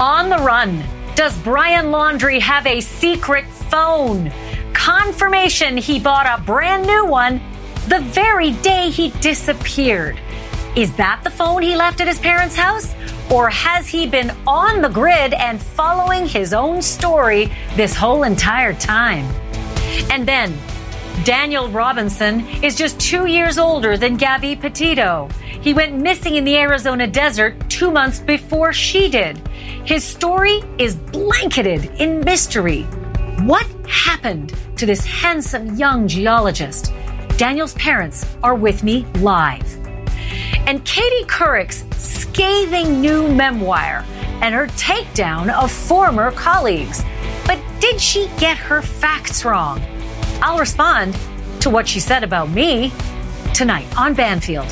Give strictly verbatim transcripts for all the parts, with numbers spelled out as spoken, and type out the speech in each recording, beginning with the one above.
On the run. Does Brian Laundrie have a secret phone? Confirmation he bought a brand new one the very day he disappeared. Is that the phone he left at his parents' house? Or has he been on the grid and following his own story this whole entire time? And then, Daniel Robinson is just two years older than Gabby Petito. He went missing in the Arizona desert two months before she did. His story is blanketed in mystery. What happened to this handsome young geologist? Daniel's parents are with me live. And Katie Couric's scathing new memoir and her takedown of former colleagues. But did she get her facts wrong? I'll respond to what she said about me tonight on Banfield.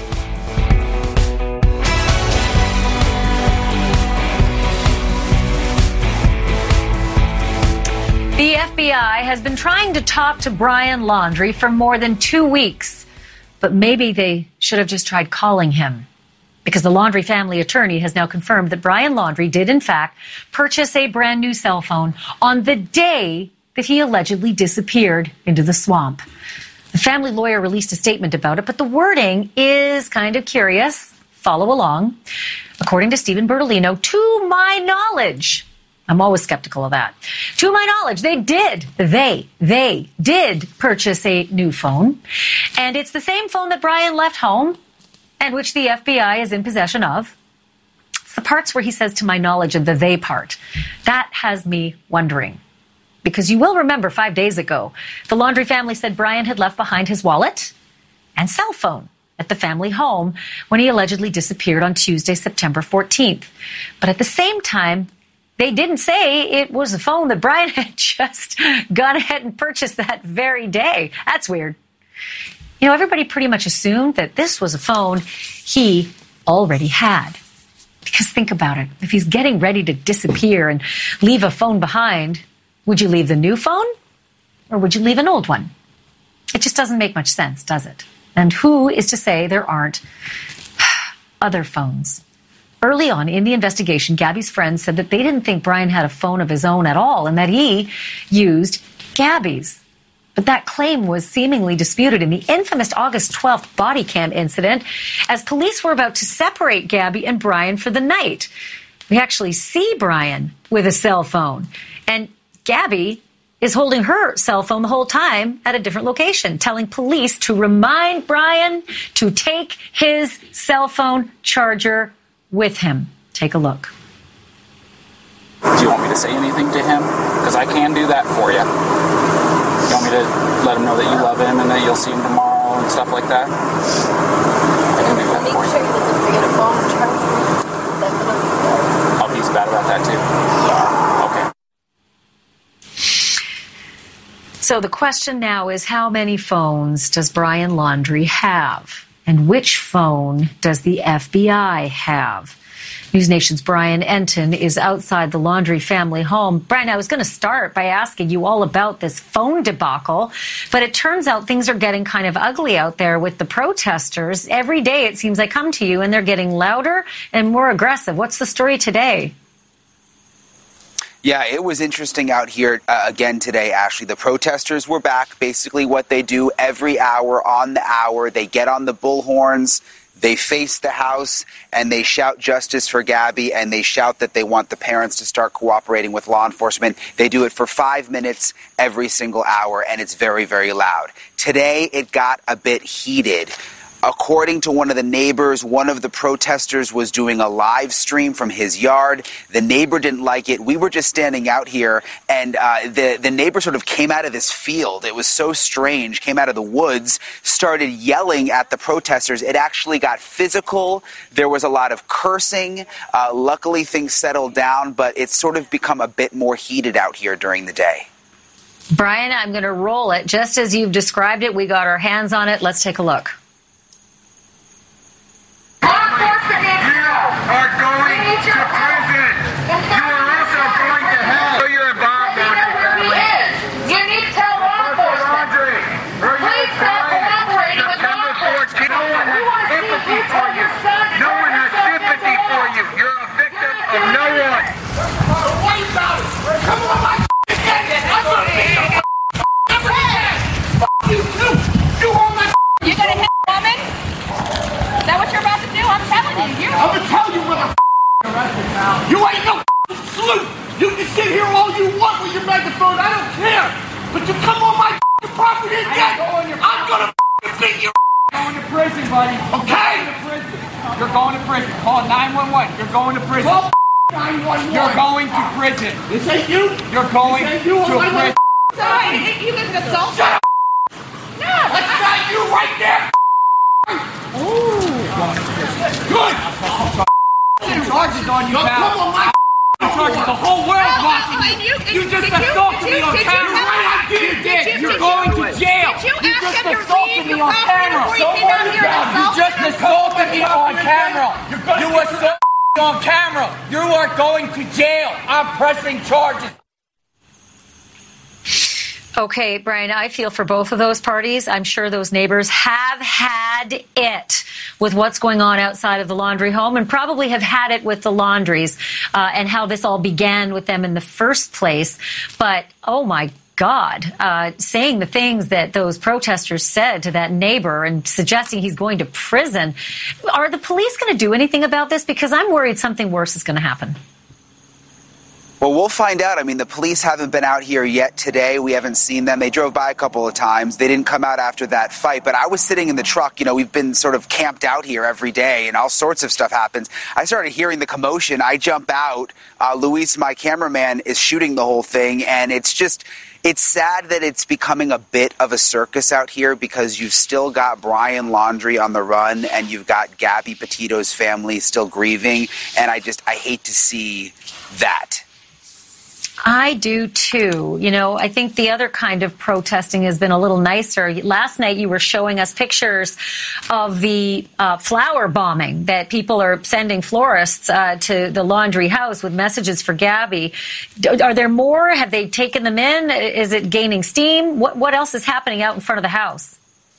The F B I has been trying to talk to Brian Laundrie for more than two weeks, but maybe they should have just tried calling him, because the Laundrie family attorney has now confirmed that Brian Laundrie did, in fact, purchase a brand new cell phone on the day that he allegedly disappeared into the swamp. The family lawyer released a statement about it, but the wording is kind of curious. Follow along. According to Stephen Bertolino, to my knowledge, I'm always skeptical of that. To my knowledge, they did, they, they did purchase a new phone. And it's the same phone that Brian left home and which the F B I is in possession of. It's the parts where he says, to my knowledge, of the they part. That has me wondering. Because you will remember five days ago, the Laundrie family said Brian had left behind his wallet and cell phone at the family home when he allegedly disappeared on Tuesday, September fourteenth. But at the same time, they didn't say it was a phone that Brian had just gone ahead and purchased that very day. That's weird. You know, everybody pretty much assumed that this was a phone he already had. Because think about it. If he's getting ready to disappear and leave a phone behind, would you leave the new phone or would you leave an old one? It just doesn't make much sense, does it? And who is to say there aren't other phones? Early on in the investigation, Gabby's friends said that they didn't think Brian had a phone of his own at all and that he used Gabby's. But that claim was seemingly disputed in the infamous August twelfth body cam incident as police were about to separate Gabby and Brian for the night. We actually see Brian with a cell phone, and Gabby is holding her cell phone the whole time at a different location, telling police to remind Brian to take his cell phone charger with him. Take a look. Do you want me to say anything to him? Because I can do that for you. You want me to let him know that you love him and that you'll see him tomorrow and stuff like that? I can do that for you. Oh, he's bad about that too? Yeah. Okay. So the question now is, how many phones does Brian Laundrie have? And which phone does the F B I have? News Nation's Brian Enton is outside the Laundrie family home. Brian, I was going to start by asking you all about this phone debacle, but it turns out things are getting kind of ugly out there with the protesters. Every day it seems they come to you and they're getting louder and more aggressive. What's the story today? Yeah, it was interesting out here uh, again today, Ashley. The protesters were back. Basically what they do every hour on the hour, they get on the bullhorns, they face the House, and they shout justice for Gabby, and they shout that they want the parents to start cooperating with law enforcement. They do it for five minutes every single hour, and it's very, very loud. Today, it got a bit heated. According to one of the neighbors, one of the protesters was doing a live stream from his yard. The neighbor didn't like it. We were just standing out here, and uh, the, the neighbor sort of came out of this field. It was so strange, came out of the woods, started yelling at the protesters. It actually got physical. There was a lot of cursing. Uh, luckily, things settled down, but it's sort of become a bit more heated out here during the day. Brian, I'm going to roll it. Just as you've described it, we got our hands on it. Let's take a look. You are going to prison. You are also going to hell. So you're a bomb maker. You need to tell law enforcement. Please stop collaborating with law enforcement. No one has sympathy for you. No one has sympathy for you. You're a victim of no one. can sit here all you want with your megaphone. I don't care. But you come on my property again, I'm gonna beat you. You're going to prison, buddy. Okay? You're going to prison. Call nine one one. You're going to prison. Call nine one one. You're going to prison. This ain't you. You're going This ain't you to on my prison. Sorry, you guys an assault? Shut up. No. That's not you right there. Ooh. Good. Charges on you, Don't pal. come on my Charges. The whole world's Oh, watching oh, you. and you- You just did you- assaulted did me you- on did you camera. tell Right, I him? did. You Did did. you- You're did going you- to jail. Did you You ask just him to assaulted leave me your on property camera. before you came out here and You assaulted just him? assaulted me on camera. You assaulted me on camera. You are going to jail. I'm pressing charges. Okay, Brian, I feel for both of those parties. I'm sure those neighbors have had it with what's going on outside of the Laundrie home and probably have had it with the Laundries uh, and how this all began with them in the first place. But, oh, my God, uh, saying the things that those protesters said to that neighbor and suggesting he's going to prison. Are the police going to do anything about this? Because I'm worried something worse is going to happen. Well, we'll find out. I mean, the police haven't been out here yet today. We haven't seen them. They drove by a couple of times. They didn't come out after that fight. But I was sitting in the truck. You know, we've been sort of camped out here every day and all sorts of stuff happens. I started hearing the commotion. I jump out. Uh, Luis, my cameraman, is shooting the whole thing. And it's just... It's sad that it's becoming a bit of a circus out here because you've still got Brian Laundrie on the run and you've got Gabby Petito's family still grieving. And I just, I hate to see that. I do too. You know, I think the other kind of protesting has been a little nicer. Last night you were showing us pictures of the uh, flower bombing that people are sending florists uh, to the Laundrie house with messages for Gabby. Are there more? Have they taken them in? Is it gaining steam? What, what else is happening out in front of the house?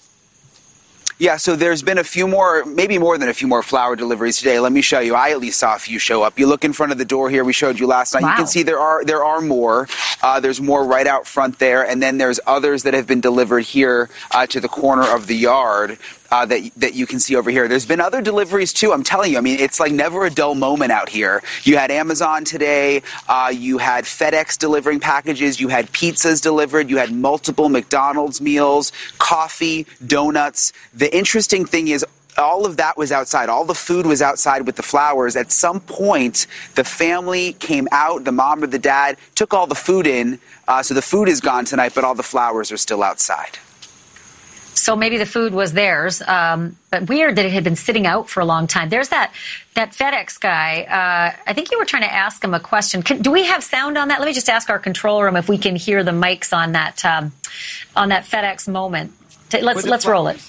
Yeah, so there's been a few more, maybe more than a few more flower deliveries today. Let me show you. I at least saw a few show up. You look in front of the door here. We showed you last night. Wow. You can see there are there are more. Uh, there's more right out front there, and then there's others that have been delivered here uh, to the corner of the yard. Uh, that that you can see over here. There's been other deliveries too. I'm telling you. I mean, it's like never a dull moment out here. You had Amazon today. Uh, you had FedEx delivering packages. You had pizzas delivered. You had multiple McDonald's meals, coffee, donuts. The interesting thing is, all of that was outside. All the food was outside with the flowers. At some point, the family came out. The mom or the dad took all the food in. Uh, so the food is gone tonight, but all the flowers are still outside. So maybe the food was theirs, um, but weird that it had been sitting out for a long time. There's that that FedEx guy. Uh, I think you were trying to ask him a question. Can, do we have sound on that? Let me just ask our control room if we can hear the mics on that um, on that FedEx moment. Let's let's roll it.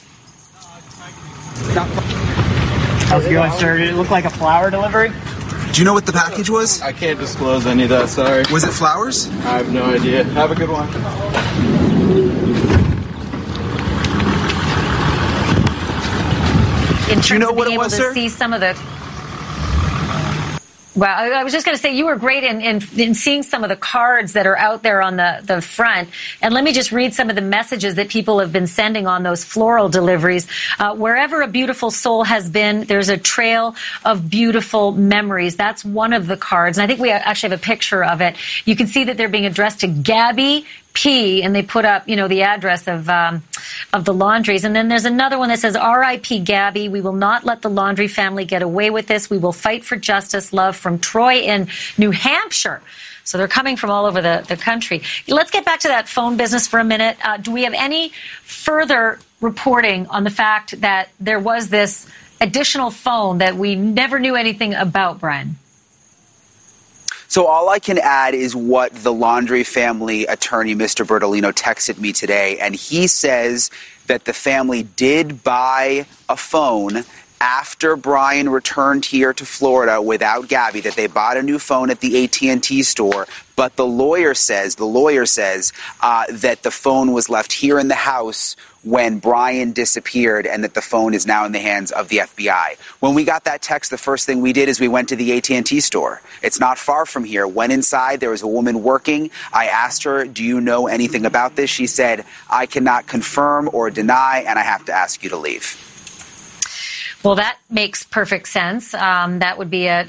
How's it going, sir? Did it look like a flower delivery? Do you know what the package was? I can't disclose any of that, sorry. Was it flowers? I have no idea. Have a good one. In terms Do you know of what being it able was, to sir? see some of the... Well, I, I was just going to say you were great in, in, in seeing some of the cards that are out there on the, the front. And let me just read some of the messages that people have been sending on those floral deliveries. Uh, wherever a beautiful soul has been, there's a trail of beautiful memories. That's one of the cards. And I think we actually have a picture of it. You can see that they're being addressed to Gabby P, and they put up, you know, the address of um, of the Laundries. And then there's another one that says, R I P Gabby, we will not let the Laundrie family get away with this. We will fight for justice. Love from Troy in New Hampshire. So they're coming from all over the, the country. Let's get back to that phone business for a minute. Uh, do we have any further reporting on the fact that there was this additional phone that we never knew anything about, Brian? So all I can add is what the Laundrie family attorney, Mister Bertolino, texted me today. And he says that the family did buy a phone after Brian returned here to Florida without Gabby, that they bought a new phone at the A T and T store. But the lawyer says, the lawyer says uh, that the phone was left here in the house when Brian disappeared and that the phone is now in the hands of the F B I. When we got that text, the first thing we did is we went to the A T and T store. It's not far from here. Went inside. There was a woman working. I asked her, do you know anything about this? She said, I cannot confirm or deny, and I have to ask you to leave. Well, that makes perfect sense. Um, that would be a, a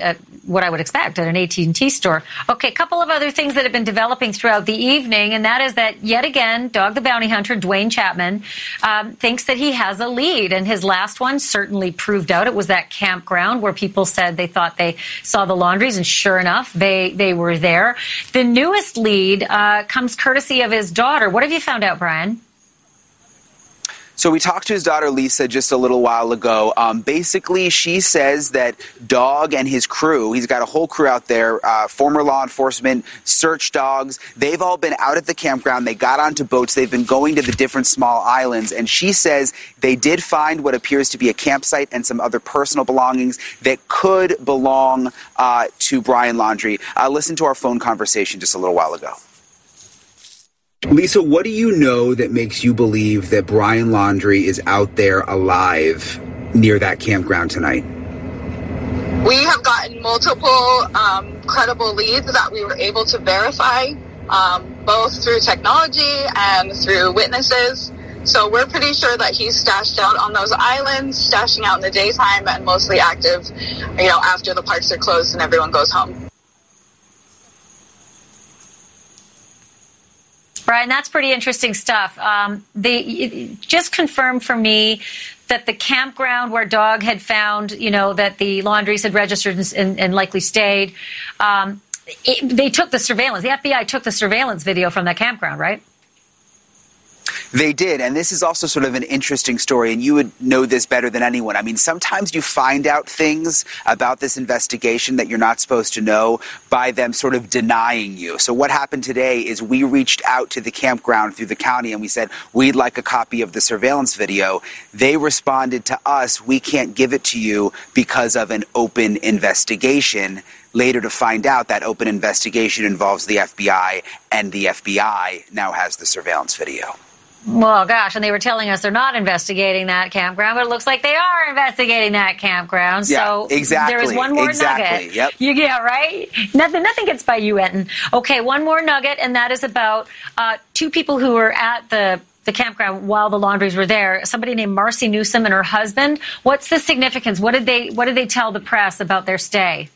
what I would expect at an A T and T store. Okay, a couple of other things that have been developing throughout the evening, and that is that yet again, Dog the Bounty Hunter, Dwayne Chapman, um, thinks that he has a lead, and his last one certainly proved out. It was that campground where people said they thought they saw the laundries, and sure enough, they, they were there. The newest lead uh, comes courtesy of his daughter. What have you found out, Brian? So we talked to his daughter, Lisa, just a little while ago. Um, basically, she says that Dog and his crew, he's got a whole crew out there, uh, former law enforcement, search dogs. They've all been out at the campground. They got onto boats. They've been going to the different small islands. And she says they did find what appears to be a campsite and some other personal belongings that could belong uh, to Brian Laundrie. Uh, listen to our phone conversation just a little while ago. Lisa, what do you know that makes you believe that Brian Laundrie is out there alive near that campground tonight? We have gotten multiple um, credible leads that we were able to verify, um, both through technology and through witnesses. So we're pretty sure that he's stashed out on those islands, stashing out in the daytime and mostly active, you know, after the parks are closed and everyone goes home. Brian, that's pretty interesting stuff. Um, the, just confirmed for me that the campground where Dog had found, you know, that the laundries had registered and, and likely stayed, um, it, they took the surveillance. The F B I took the surveillance video from that campground, right? They did, and this is also sort of an interesting story, and you would know this better than anyone. I mean, sometimes you find out things about this investigation that you're not supposed to know by them sort of denying you. So what happened today is we reached out to the campground through the county, and we said, we'd like a copy of the surveillance video. They responded to us, we can't give it to you because of an open investigation. Later to find out that open investigation involves the F B I, and the F B I now has the surveillance video. Well, gosh, and they were telling us they're not investigating that campground, but it looks like they are investigating that campground. Yeah, so exactly. there is one more exactly. nugget. Yep. You, yeah, right? Nothing, nothing gets by you, Enton. Okay, one more nugget, and that is about uh, two people who were at the the campground while the laundries were there. Somebody named Marcy Newsom and her husband. What's the significance? What did they What did they tell the press about their stay?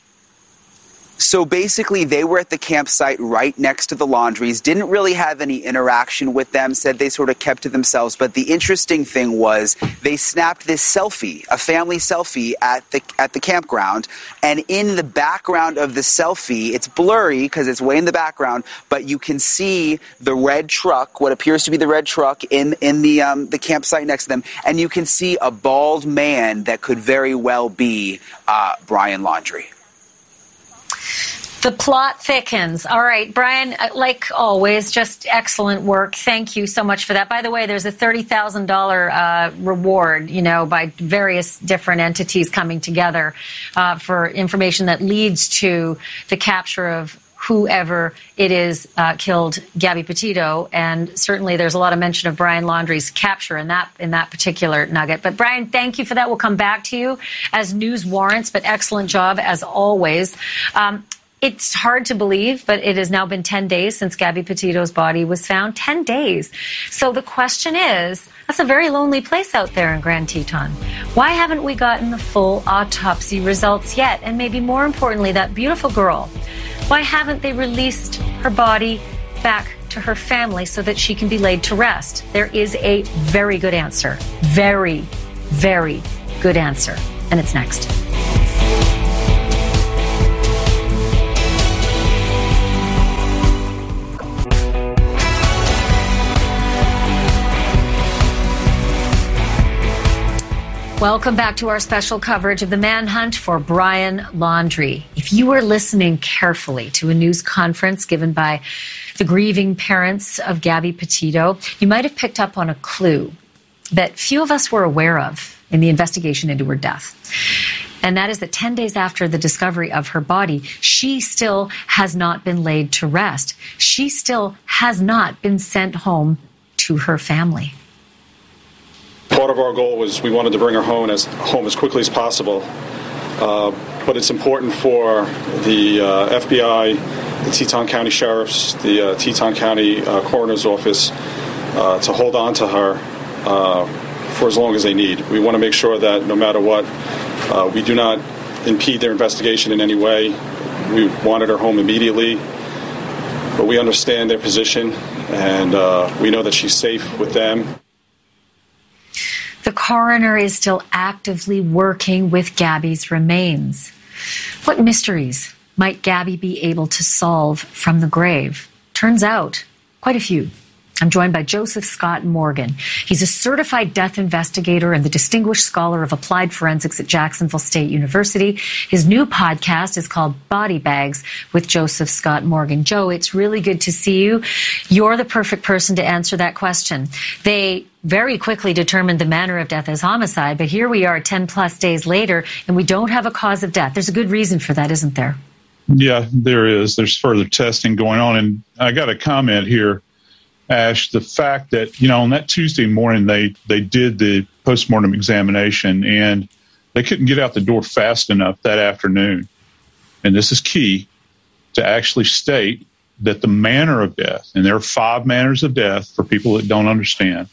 So basically, they were at the campsite right next to the laundries, didn't really have any interaction with them, said they sort of kept to themselves. But the interesting thing was they snapped this selfie, a family selfie at the at the campground. And in the background of the selfie, it's blurry because it's way in the background, but you can see the red truck, what appears to be the red truck in, in the, um, the campsite next to them. And you can see a bald man that could very well be uh, Brian Laundrie. The plot thickens. All right, Brian, like always, just excellent work. Thank you so much for that. By the way, there's a thirty thousand dollars uh, reward, you know, by various different entities coming together uh, for information that leads to the capture of whoever it is uh, killed Gabby Petito. And certainly there's a lot of mention of Brian Laundrie's capture in that in that particular nugget. But Brian, thank you for that. We'll come back to you as news warrants, but excellent job as always. Um, It's hard to believe, but it has now been ten days since Gabby Petito's body was found. ten days. So the question is, that's a very lonely place out there in Grand Teton. Why haven't we gotten the full autopsy results yet? And maybe more importantly, that beautiful girl, why haven't they released her body back to her family so that she can be laid to rest? There is a very good answer. Very, very good answer. And it's next. Welcome back to our special coverage of the manhunt for Brian Laundrie. If you were listening carefully to a news conference given by the grieving parents of Gabby Petito, you might have picked up on a clue that few of us were aware of in the investigation into her death. And that is that ten days after the discovery of her body, she still has not been laid to rest. She still has not been sent home to her family. Part of our goal was we wanted to bring her home as home as quickly as possible, uh, but it's important for the uh, F B I, the Teton County Sheriff's, the uh, Teton County uh, Coroner's Office uh, to hold on to her uh, for as long as they need. We want to make sure that no matter what, uh, we do not impede their investigation in any way. We wanted her home immediately, but we understand their position, and uh, we know that she's safe with them. The coroner is still actively working with Gabby's remains. What mysteries might Gabby be able to solve from the grave? Turns out, quite a few. I'm joined by Joseph Scott Morgan. He's a certified death investigator and the Distinguished Scholar of Applied Forensics at Jacksonville State University. His new podcast is called Body Bags with Joseph Scott Morgan. Joe, it's really good to see you. You're the perfect person to answer that question. They very quickly determined the manner of death as homicide, but here we are ten plus days later, and we don't have a cause of death. There's a good reason for that, isn't there? Yeah, there is. There's further testing going on, and I got a comment here. Ash, the fact that, you know, on that Tuesday morning, they, they did the postmortem examination and they couldn't get out the door fast enough that afternoon. And this is key to actually state that the manner of death, and there are five manners of death for people that don't understand,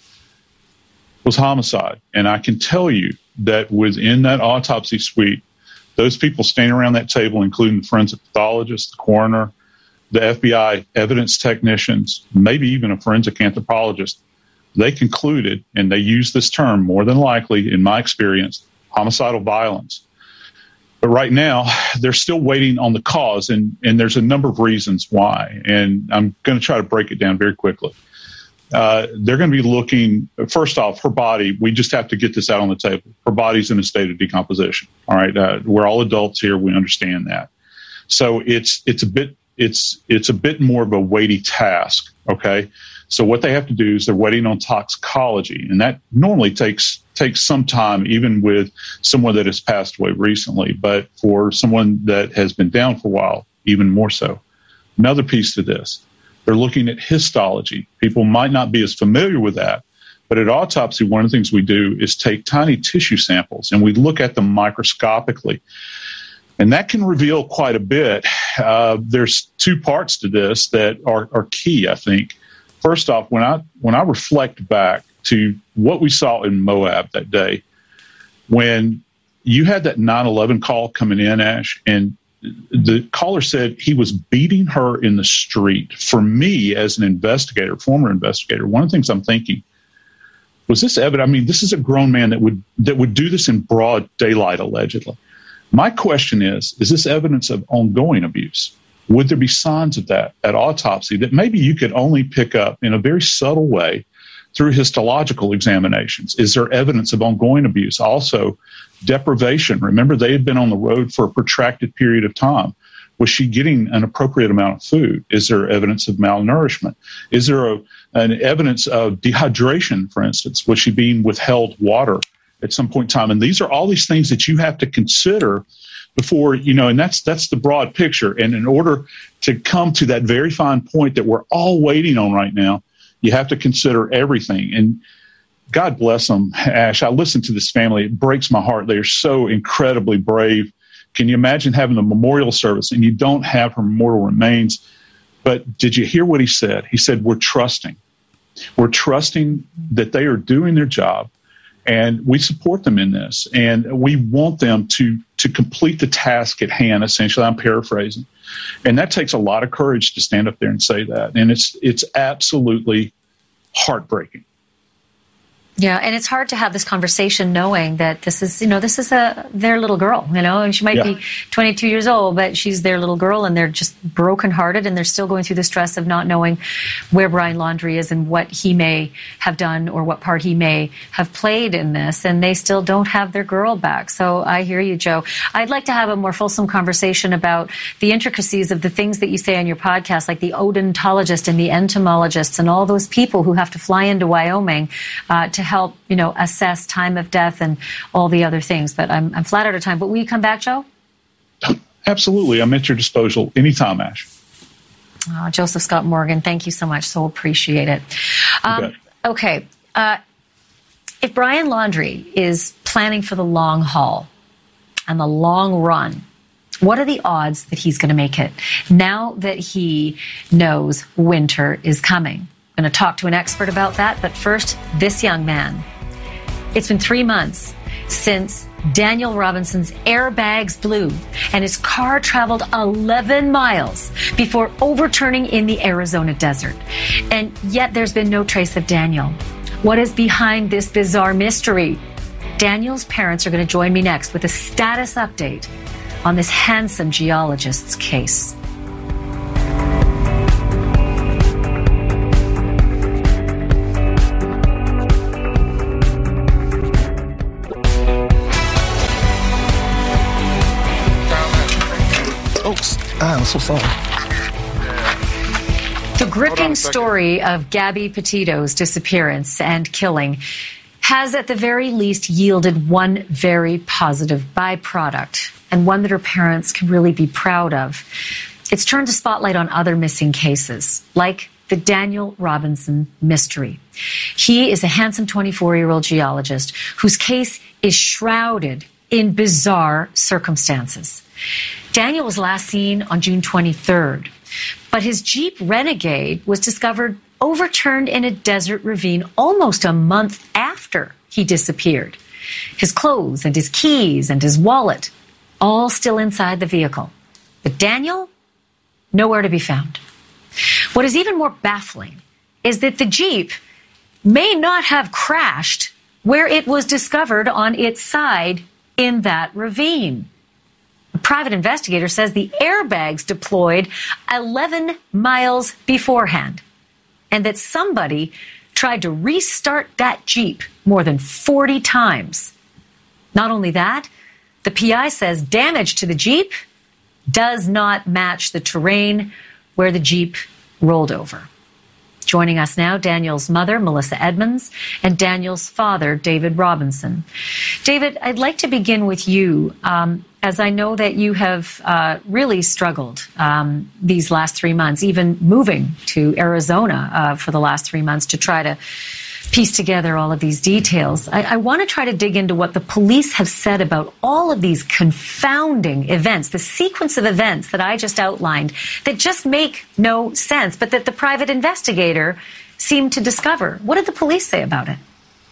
was homicide. And I can tell you that within that autopsy suite, those people standing around that table, including the forensic pathologist, the coroner, the F B I evidence technicians, maybe even a forensic anthropologist, they concluded, and they used this term more than likely, in my experience, homicidal violence. But right now, they're still waiting on the cause, and, and there's a number of reasons why. And I'm going to try to break it down very quickly. Uh, they're going to be looking, first off, her body, we just have to get this out on the table. Her body's in a state of decomposition. All right. Uh, we're all adults here. We understand that. So it's, it's a bit, It's it's a bit more of a weighty task, okay? So what they have to do is they're waiting on toxicology, and that normally takes takes some time, even with someone that has passed away recently. But for someone that has been down for a while, even more so. Another piece to this, they're looking at histology. People might not be as familiar with that, but at autopsy, one of the things we do is take tiny tissue samples, and we look at them microscopically. And that can reveal quite a bit. Uh, there's two parts to this that are, are key, I think. First off, when I when I reflect back to what we saw in Moab that day, when you had that nine eleven call coming in, Ash, and the caller said he was beating her in the street. For me, as an investigator, former investigator, one of the things I'm thinking, was this evidence? I mean, this is a grown man that would that would do this in broad daylight, allegedly. My question is, is this evidence of ongoing abuse? Would there be signs of that at autopsy that maybe you could only pick up in a very subtle way through histological examinations? Is there evidence of ongoing abuse? Also, deprivation. Remember, they had been on the road for a protracted period of time. Was she getting an appropriate amount of food? Is there evidence of malnourishment? Is there a, an evidence of dehydration, for instance? Was she being withheld water at some point in time? And these are all these things that you have to consider before, you know, and that's that's the broad picture. And in order to come to that very fine point that we're all waiting on right now, you have to consider everything. And God bless them, Ash. I listen to this family. It breaks my heart. They are so incredibly brave. Can you imagine having a memorial service and you don't have her mortal remains? But did you hear what he said? He said, we're trusting. We're trusting that they are doing their job. And we support them in this, and we want them to to complete the task at hand. Essentially, I'm paraphrasing, and that takes a lot of courage to stand up there and say that. And it's it's absolutely heartbreaking. Yeah, and it's hard to have this conversation knowing that this is, you know, this is a their little girl, you know, and she might yeah. be twenty-two years old, but she's their little girl, and they're just brokenhearted, and they're still going through the stress of not knowing where Brian Laundrie is and what he may have done or what part he may have played in this, and they still don't have their girl back. So I hear you, Joe. I'd like to have a more fulsome conversation about the intricacies of the things that you say on your podcast, like the odontologist and the entomologists and all those people who have to fly into Wyoming uh, to help, you know, assess time of death and all the other things. But I'm, I'm flat out of time. But will you come back, Joe? Absolutely. I'm at your disposal anytime, Ash. Oh, Joseph Scott Morgan, thank you so much. So appreciate it. Um, okay. Uh, if Brian Laundrie is planning for the long haul and the long run, what are the odds that he's going to make it now that he knows winter is coming? I'm going to talk to an expert about that. But first, this young man. It's been three months since Daniel Robinson's airbags blew and his car traveled eleven miles before overturning in the Arizona desert. And yet there's been no trace of Daniel. What is behind this bizarre mystery? Daniel's parents are going to join me next with a status update on this handsome geologist's case. Oops. Ah, I'm so sorry. The gripping story of Gabby Petito's disappearance and killing has at the very least yielded one very positive byproduct, and one that her parents can really be proud of. It's turned a spotlight on other missing cases, like the Daniel Robinson mystery. He is a handsome twenty-four-year-old geologist whose case is shrouded in bizarre circumstances. Daniel was last seen on June twenty-third, but his Jeep Renegade was discovered overturned in a desert ravine almost a month after he disappeared. His clothes and his keys and his wallet, all still inside the vehicle. But Daniel, nowhere to be found. What is even more baffling is that the Jeep may not have crashed where it was discovered on its side in that ravine. A private investigator says the airbags deployed eleven miles beforehand, and that somebody tried to restart that Jeep more than forty times. Not only that, the P I says damage to the Jeep does not match the terrain where the Jeep rolled over. Joining us now, Daniel's mother, Melissa Edmonds, and Daniel's father, David Robinson. David, I'd like to begin with you, um, as I know that you have uh, really struggled um, these last three months, even moving to Arizona uh, for the last three months to try to piece together all of these details. I, I want to try to dig into what the police have said about all of these confounding events, the sequence of events that I just outlined that just make no sense, but that the private investigator seemed to discover. What did the police say about it?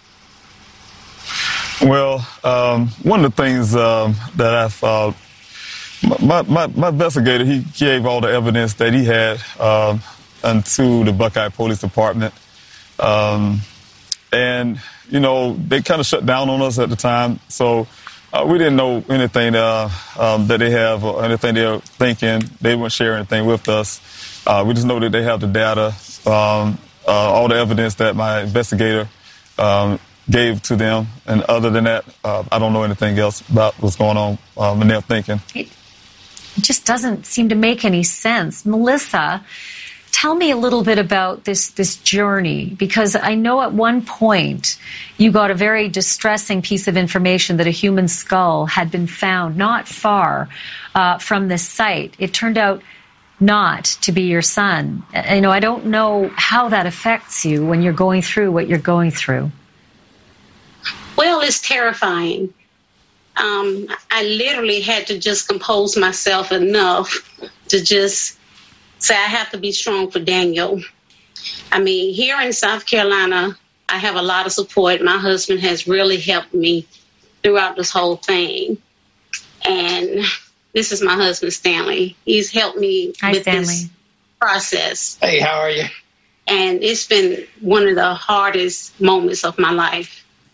Well, um, one of the things um, that I thought, my, my, my investigator, he gave all the evidence that he had um, unto the Buckeye Police Department. Um, and, you know, they kind of shut down on us at the time. So uh, we didn't know anything uh, um, that they have or anything they're thinking. They wouldn't share anything with us. Uh, we just know that they have the data, um, uh, all the evidence that my investigator um, gave to them. And other than that, uh, I don't know anything else about what's going on um, and they're thinking. It just doesn't seem to make any sense. Melissa, tell me a little bit about this this journey, because I know at one point you got a very distressing piece of information that a human skull had been found not far uh, from this site. It turned out not to be your son. You know, I don't know how that affects you when you're going through what you're going through. Well, it's terrifying. Um, I literally had to just compose myself enough to just say I have to be strong for Daniel. I mean, here in South Carolina, I have a lot of support. My husband has really helped me throughout this whole thing. And this is my husband, Stanley. He's helped me Hi, with Stanley. this process. Hey, how are you? And it's been one of the hardest moments of my life.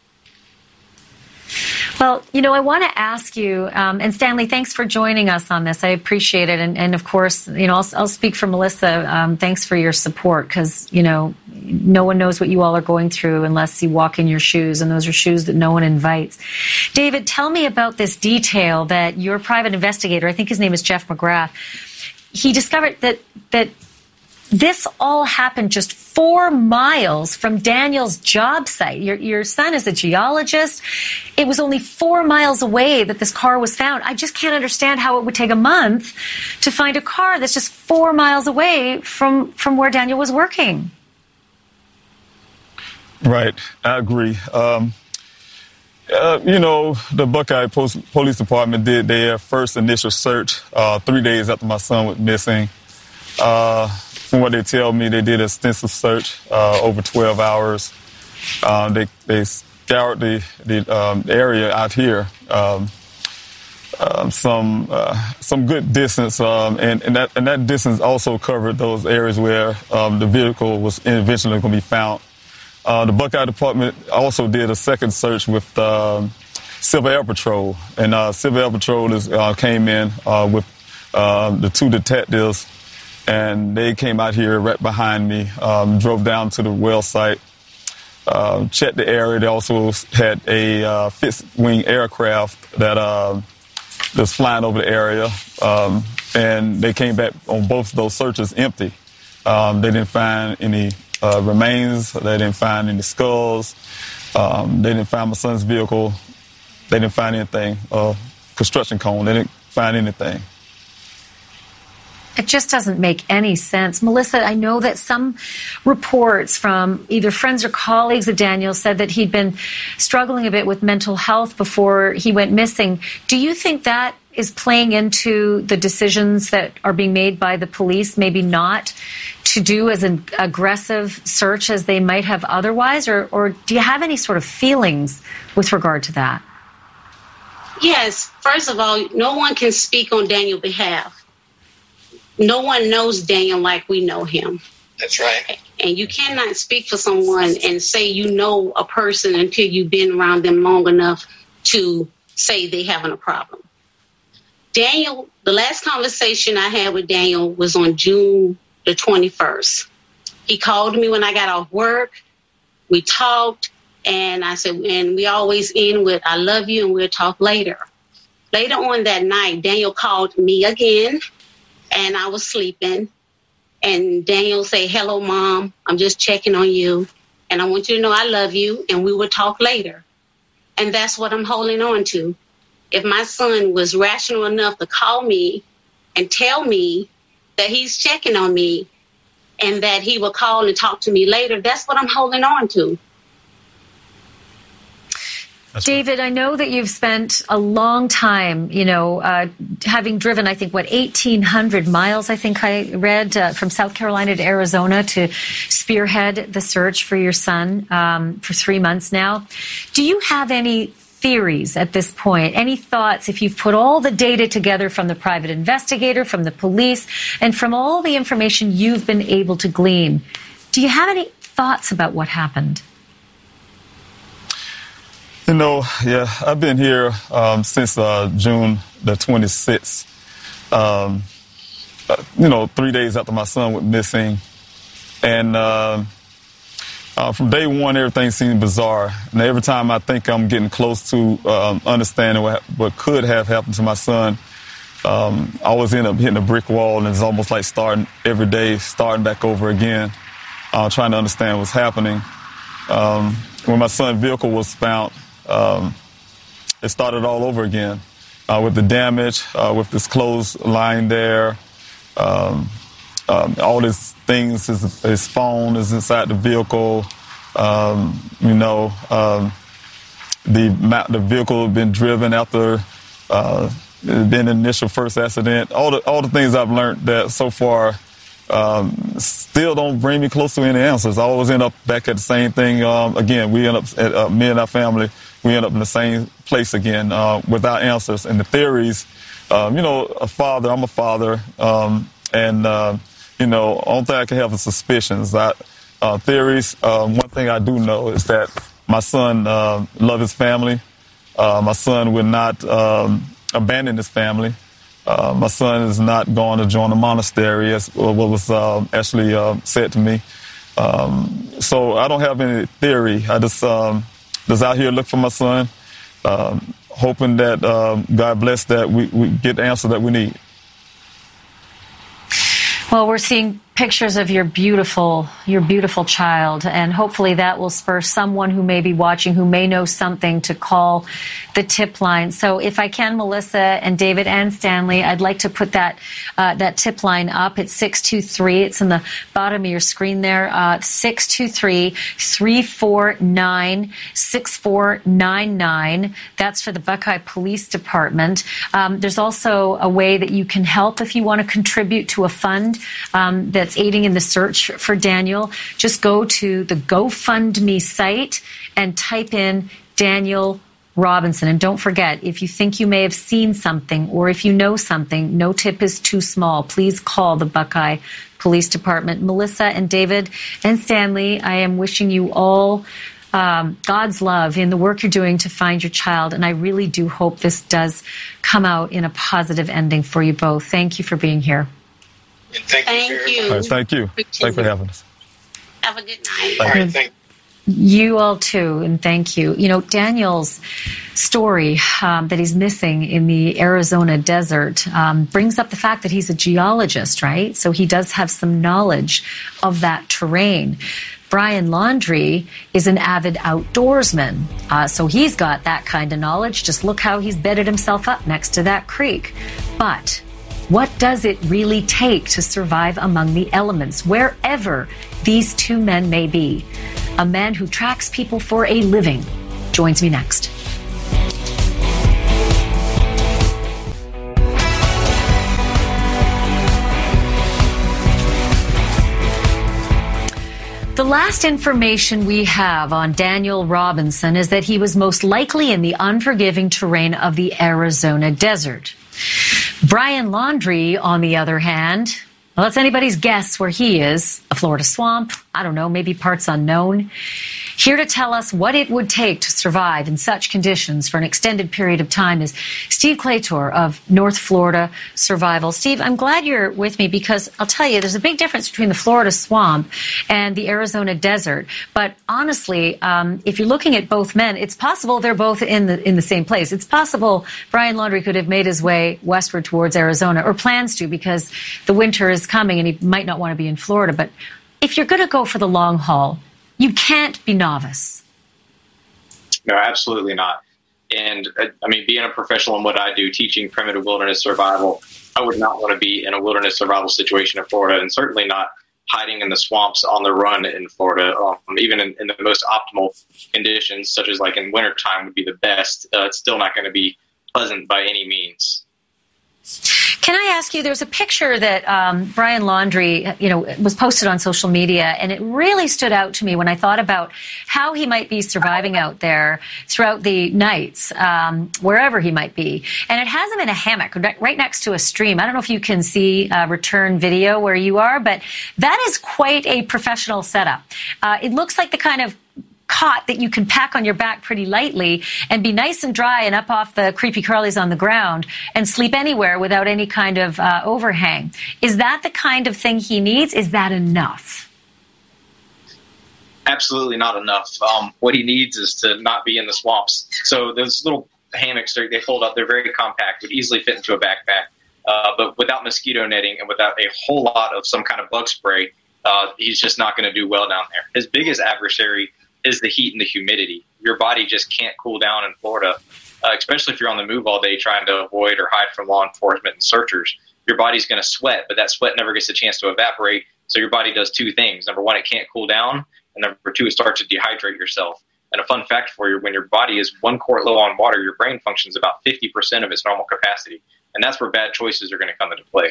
Well, you know, I want to ask you, um, and Stanley, thanks for joining us on this. I appreciate it. And, and of course, you know, I'll, I'll speak for Melissa. Um, thanks for your support, because, you know, no one knows what you all are going through unless you walk in your shoes, and those are shoes that no one invites. David, tell me about this detail that your private investigator, I think his name is Jeff McGrath, he discovered that that this all happened just four miles from Daniel's job site. Your, your son is a geologist. It was only four miles away that this car was found. I just can't understand how it would take a month to find a car that's just four miles away from, from where Daniel was working. Right. I agree. Um, uh, you know, the Buckeye Post Police Department did their first initial search uh, three days after my son was missing. Uh, From what they tell me, they did an extensive search uh, over twelve hours. Uh, they they scoured the, the um, area out here, um, um, some uh, some good distance, um, and, and, that, and that distance also covered those areas where um, the vehicle was eventually going to be found. Uh, the Buckeye Department also did a second search with um, Civil Air Patrol, and uh, Civil Air Patrol is, uh, came in uh, with uh, the two detectives, and they came out here right behind me, um, drove down to the well site, uh, checked the area. They also had a uh, fixed-wing aircraft that uh, was flying over the area, um, and they came back on both of those searches empty. Um, they didn't find any uh, remains. They didn't find any skulls. Um, they didn't find my son's vehicle. They didn't find anything. Uh, construction cone. They didn't find anything. It just doesn't make any sense. Melissa, I know that some reports from either friends or colleagues of Daniel said that he'd been struggling a bit with mental health before he went missing. Do you think that is playing into the decisions that are being made by the police, maybe not to do as an aggressive search as they might have otherwise? Or, or do you have any sort of feelings with regard to that? Yes. First of all, no one can speak on Daniel's behalf. No one knows Daniel like we know him. That's right. And you cannot speak for someone and say you know a person until you've been around them long enough to say they having a problem. Daniel, the last conversation I had with Daniel was on June the twenty-first. He called me when I got off work. We talked, and I said, and we always end with, I love you, and we'll talk later. Later on that night, Daniel called me again. And I was sleeping, and Daniel said, hello, Mom, I'm just checking on you, and I want you to know I love you, and we will talk later. And that's what I'm holding on to. If my son was rational enough to call me and tell me that he's checking on me and that he will call and talk to me later, that's what I'm holding on to. That's David, right. I know that you've spent a long time, you know, uh, having driven, I think, what, eighteen hundred miles, I think I read, uh, from South Carolina to Arizona to spearhead the search for your son um, for three months now. Do you have any theories at this point, any thoughts, if you've put all the data together from the private investigator, from the police, and from all the information you've been able to glean, do you have any thoughts about what happened? You know, yeah, I've been here um, since uh, June the twenty-sixth, um, uh, you know, three days after my son went missing. And uh, uh, from day one, everything seemed bizarre. And every time I think I'm getting close to um, understanding what, what could have happened to my son, um, I always end up hitting a brick wall, and it's almost like starting every day, starting back over again, uh, trying to understand what's happening. Um, when my son's vehicle was found, Um, it started all over again uh, with the damage, uh, with this clothes lying there, um, um, all his things, his, his phone is inside the vehicle, um, you know, um, the, the vehicle had been driven after uh, it had been an initial first accident, all the, all the things I've learned that so far Um, still don't bring me close to any answers. I always end up back at the same thing. Um, again, we end up, at, uh, me and our family, we end up in the same place again uh, without answers. And the theories, um, you know, a father, I'm a father, um, and, uh, you know, only thing I can have is suspicions. I, uh, theories, um, one thing I do know is that my son uh, loves his family. Uh, my son would not um, abandon his family. Uh, my son is not going to join a monastery, as what was uh, actually uh, said to me. Um, so I don't have any theory. I just um, just out here look for my son, um, hoping that um, God bless that we, we get the answer that we need. Well, we're seeing pictures of your beautiful, your beautiful child, and hopefully that will spur someone who may be watching, who may know something, to call the tip line. So if I can, Melissa and David and Stanley, I'd like to put that uh, that tip line up. It's six two three. It's in the bottom of your screen there. Uh, six two three, three four nine, six four nine nine. That's for the Buckeye Police Department. Um, there's also a way that you can help if you want to contribute to a fund um, that that's aiding in the search for Daniel. Just go to the GoFundMe site and type in Daniel Robinson. And don't forget, if you think you may have seen something or if you know something, no tip is too small. Please call the Buckeye Police Department. Melissa and David and Stanley, I am wishing you all um, God's love in the work you're doing to find your child. And I really do hope this does come out in a positive ending for you both. Thank you for being here. And thank, Thank you. you. All right, thank you. Thanks for having us. Have a good night. All right, thank You all too, and thank you. You know, Daniel's story um, that he's missing in the Arizona desert um, brings up the fact that he's a geologist, right? So he does have some knowledge of that terrain. Brian Laundrie is an avid outdoorsman, uh, so he's got that kind of knowledge. Just look how he's bedded himself up next to that creek. But what does it really take to survive among the elements, wherever these two men may be? A man who tracks people for a living joins me next. The last information we have on Daniel Robinson is that he was most likely in the unforgiving terrain of the Arizona desert. Brian Laundrie, on the other hand, well, it's anybody's guess where he is. A Florida swamp, I don't know, maybe parts unknown. Here to tell us what it would take to survive in such conditions for an extended period of time is Steve Claytor of North Florida Survival. Steve, I'm glad you're with me because I'll tell you, there's a big difference between the Florida swamp and the Arizona desert. But honestly, um, if you're looking at both men, it's possible they're both in the in the same place. It's possible Brian Laundrie could have made his way westward towards Arizona, or plans to, because the winter is coming and he might not want to be in Florida. But if you're going to go for the long haul, you can't be novice. No, absolutely not. And I mean, being a professional in what I do, teaching primitive wilderness survival, I would not want to be in a wilderness survival situation in Florida, and certainly not hiding in the swamps on the run in Florida. Um, even in, in the most optimal conditions, such as like in wintertime would be the best. Uh, it's still not going to be pleasant by any means. Can I ask you, there's a picture that um, Brian Laundrie, you know, was posted on social media, and it really stood out to me when I thought about how he might be surviving out there throughout the nights, um, wherever he might be. And it has him in a hammock right next to a stream. I don't know if you can see a return video where you are, but that is quite a professional setup. Uh, it looks like the kind of cot that you can pack on your back pretty lightly and be nice and dry and up off the creepy crawlies on the ground and sleep anywhere without any kind of uh, overhang. Is that the kind of thing he needs? Is that enough? Absolutely not enough. Um, what he needs is to not be in the swamps. So those little hammocks, they fold up. They're very compact, would easily fit into a backpack. Uh, but without mosquito netting and without a whole lot of some kind of bug spray, uh, he's just not going to do well down there. His biggest adversary is the heat and the humidity. Your body just can't cool down in Florida, uh, especially if you're on the move all day trying to avoid or hide from law enforcement and searchers. Your body's going to sweat, but that sweat never gets a chance to evaporate. So your body does two things. Number one, it can't cool down. And number two, it starts to dehydrate yourself. And a fun fact for you, when your body is one quart low on water, your brain functions about fifty percent of its normal capacity. And that's where bad choices are going to come into play.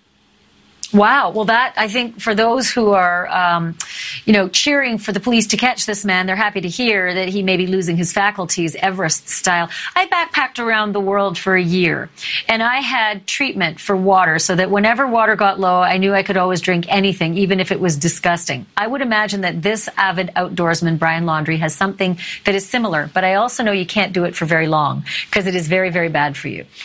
Wow. Well, that, I think, for those who are, um, you know, cheering for the police to catch this man, they're happy to hear that he may be losing his faculties, Everest style. I backpacked around the world for a year, and I had treatment for water so that whenever water got low, I knew I could always drink anything, even if it was disgusting. I would imagine that this avid outdoorsman, Brian Laundrie, has something that is similar, but I also know you can't do it for very long because it is very, very bad for you.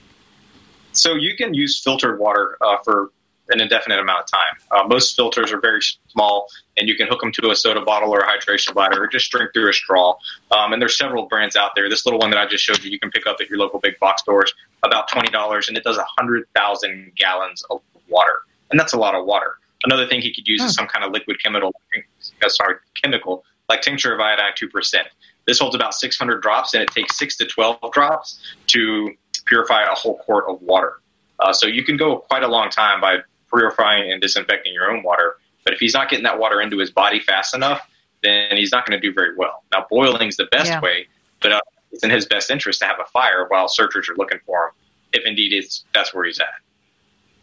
So you can use filtered water uh, for an indefinite amount of time. Uh, most filters are very small, and you can hook them to a soda bottle or a hydration bladder or just drink through a straw. Um, and there's several brands out there. This little one that I just showed you, you can pick up at your local big box stores, about twenty dollars, and it does one hundred thousand gallons of water. And that's a lot of water. Another thing he could use hmm. is some kind of liquid chemical, uh, sorry, chemical, like tincture of iodine two percent. This holds about six hundred drops, and it takes six to twelve drops to purify a whole quart of water. Uh, so you can go quite a long time by purifying and disinfecting your own water. But if he's not getting that water into his body fast enough, then he's not going to do very well. Now, boiling's the best yeah. way, but uh, it's in his best interest to have a fire while searchers are looking for him, if indeed it's, that's where he's at.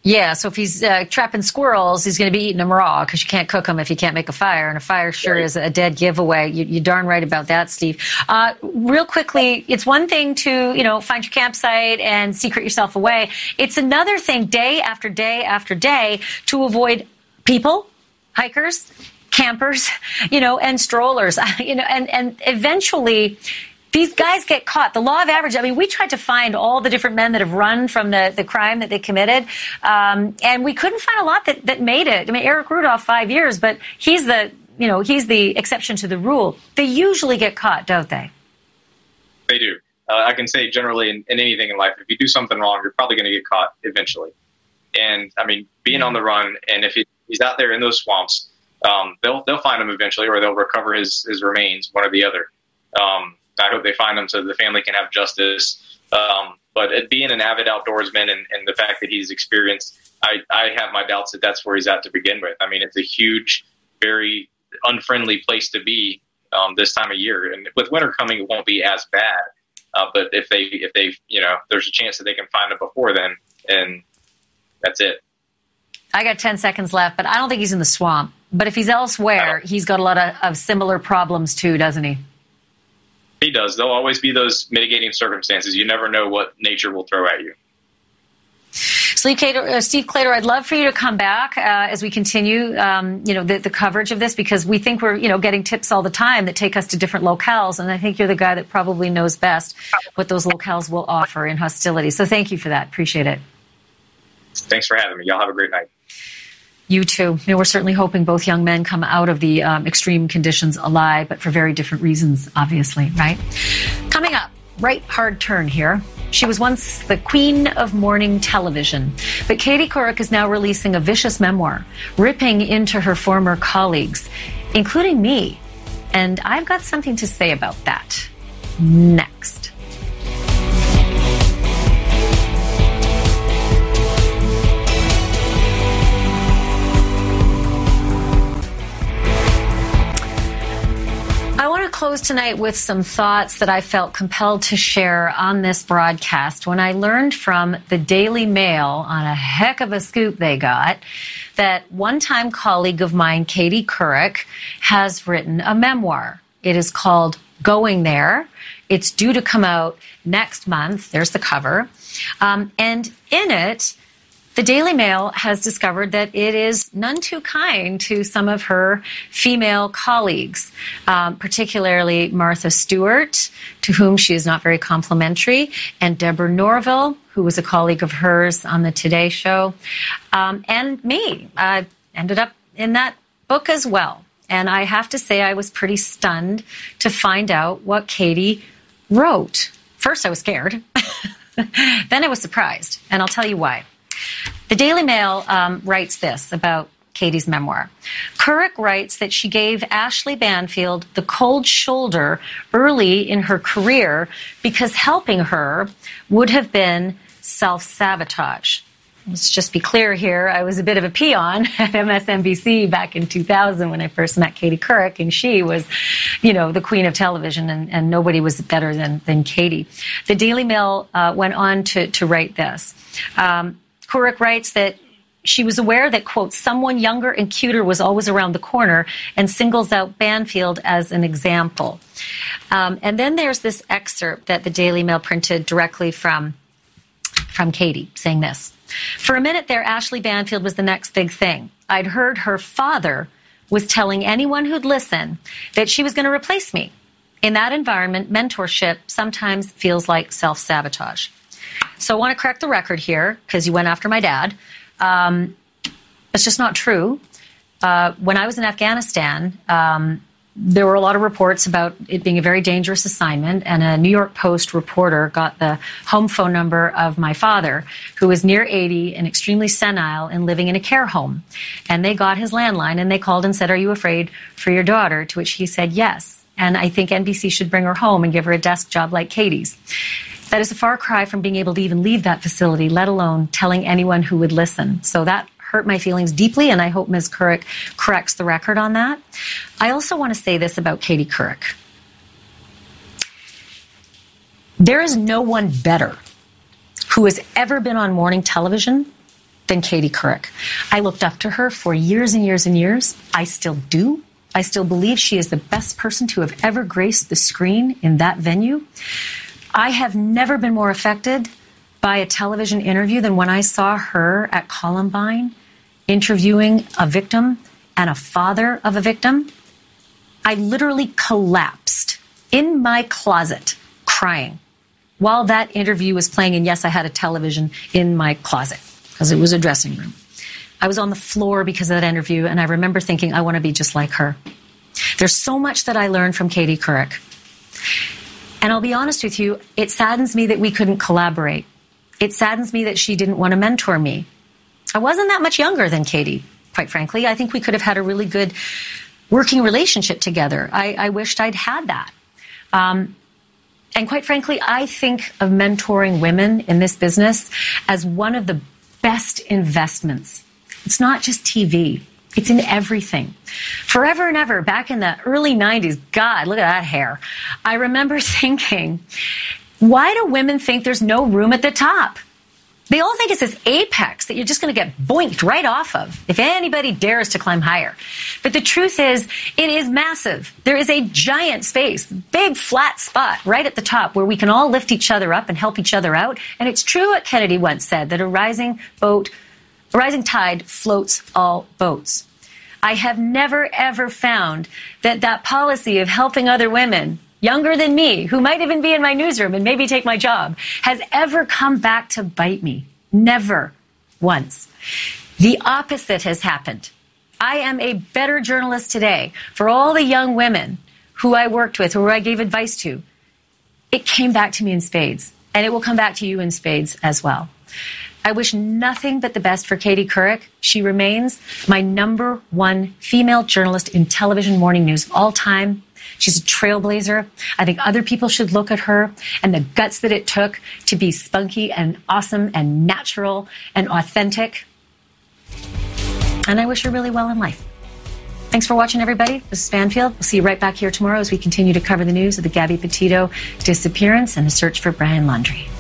Yeah, so if he's uh, trapping squirrels, he's going to be eating them raw because you can't cook them if you can't make a fire. And a fire sure right. is a dead giveaway. You, you're darn right about that, Steve. Uh, real quickly, it's one thing to, you know, find your campsite and secret yourself away. It's another thing day after day after day to avoid people, hikers, campers, you know, and strollers, you know, and, and eventually these guys get caught. The law of average, I mean, we tried to find all the different men that have run from the, the crime that they committed, um, and we couldn't find a lot that, that made it. I mean, Eric Rudolph, five years, but he's the, you know, he's the exception to the rule. They usually get caught, don't they? They do. Uh, I can say generally in, in anything in life, if you do something wrong, you're probably going to get caught eventually. And, I mean, being on the run, and if he, he's out there in those swamps, um, they'll they'll find him eventually, or they'll recover his, his remains, one or the other. Um I hope they find him so the family can have justice. Um, but it, being an avid outdoorsman and, and the fact that he's experienced, I, I have my doubts that that's where he's at to begin with. I mean, it's a huge, very unfriendly place to be um, this time of year. And with winter coming, it won't be as bad. Uh, but if they, if they, you know, there's a chance that they can find him before then, and that's it. I got ten seconds left, but I don't think he's in the swamp. But if he's elsewhere, he's got a lot of, of similar problems too, doesn't he? He does. There'll always be those mitigating circumstances. You never know what nature will throw at you. Steve Claytor, uh, Steve Claytor, I'd love for you to come back uh, as we continue, um, you know, the, the coverage of this, because we think we're, you know, getting tips all the time that take us to different locales, and I think you're the guy that probably knows best what those locales will offer in hostility. So thank you for that. Appreciate it. Thanks for having me. Y'all have a great night. You too. You know, we're certainly hoping both young men come out of the um, extreme conditions alive, but for very different reasons, obviously, right? Coming up, right hard turn here. She was once the queen of morning television, but Katie Couric is now releasing a vicious memoir, ripping into her former colleagues, including me. And I've got something to say about that. Next. I want to close tonight with some thoughts that I felt compelled to share on this broadcast when I learned from the Daily Mail, on a heck of a scoop they got, that one-time colleague of mine, Katie Couric, has written a memoir. It is called Going There. It's due to come out next month. There's the cover. Um, and in it, the Daily Mail has discovered that it is none too kind to some of her female colleagues, um, particularly Martha Stewart, to whom she is not very complimentary, and Deborah Norville, who was a colleague of hers on the Today Show, um, and me. I ended up in that book as well. And I have to say I was pretty stunned to find out what Katie wrote. First, I was scared. Then I was surprised, and I'll tell you why. The Daily Mail um, writes this about Katie's memoir. Couric writes that she gave Ashley Banfield the cold shoulder early in her career because helping her would have been self-sabotage. Let's just be clear here. I was a bit of a peon at M S N B C back in two thousand when I first met Katie Couric, and she was, you know, the queen of television, and, and nobody was better than, than Katie. The Daily Mail uh, went on to, to write this. Um, Couric writes that she was aware that, quote, someone younger and cuter was always around the corner, and singles out Banfield as an example. Um, and then there's this excerpt that the Daily Mail printed directly from, from Katie saying this. For a minute there, Ashley Banfield was the next big thing. I'd heard her father was telling anyone who'd listen that she was going to replace me. In that environment, mentorship sometimes feels like self-sabotage. So I want to correct the record here, because you went after my dad. Um, it's just not true. Uh, when I was in Afghanistan, um, there were a lot of reports about it being a very dangerous assignment, and a New York Post reporter got the home phone number of my father, who was near eighty and extremely senile and living in a care home. And they got his landline, and they called and said, "Are you afraid for your daughter?" To which he said, "Yes. And I think N B C should bring her home and give her a desk job like Katie's." That is a far cry from being able to even leave that facility, let alone telling anyone who would listen. So that hurt my feelings deeply, and I hope Miz Couric corrects the record on that. I also want to say this about Katie Couric. There is no one better who has ever been on morning television than Katie Couric. I looked up to her for years and years and years. I still do. I still believe she is the best person to have ever graced the screen in that venue. I have never been more affected by a television interview than when I saw her at Columbine interviewing a victim and a father of a victim. I literally collapsed in my closet crying while that interview was playing. And yes, I had a television in my closet because it was a dressing room. I was on the floor because of that interview, and I remember thinking, I want to be just like her. There's so much that I learned from Katie Couric. And I'll be honest with you, it saddens me that we couldn't collaborate. It saddens me that she didn't want to mentor me. I wasn't that much younger than Katie, quite frankly. I think we could have had a really good working relationship together. I, I wished I'd had that. Um, and quite frankly, I think of mentoring women in this business as one of the best investments. It's not just T V. It's in everything. Forever and ever, back in the early nineties, God, look at that hair. I remember thinking, why do women think there's no room at the top? They all think it's this apex that you're just going to get boinked right off of if anybody dares to climb higher. But the truth is, it is massive. There is a giant space, big flat spot right at the top where we can all lift each other up and help each other out. And it's true what Kennedy once said, that a rising boat A rising tide floats all boats. I have never, ever found that that policy of helping other women younger than me, who might even be in my newsroom and maybe take my job, has ever come back to bite me. Never once. The opposite has happened. I am a better journalist today for all the young women who I worked with, who I gave advice to. It came back to me in spades, and it will come back to you in spades as well. I wish nothing but the best for Katie Couric. She remains my number one female journalist in television morning news of all time. She's a trailblazer. I think other people should look at her and the guts that it took to be spunky and awesome and natural and authentic. And I wish her really well in life. Thanks for watching, everybody. This is Spanfield. We'll see you right back here tomorrow as we continue to cover the news of the Gabby Petito disappearance and the search for Brian Laundrie.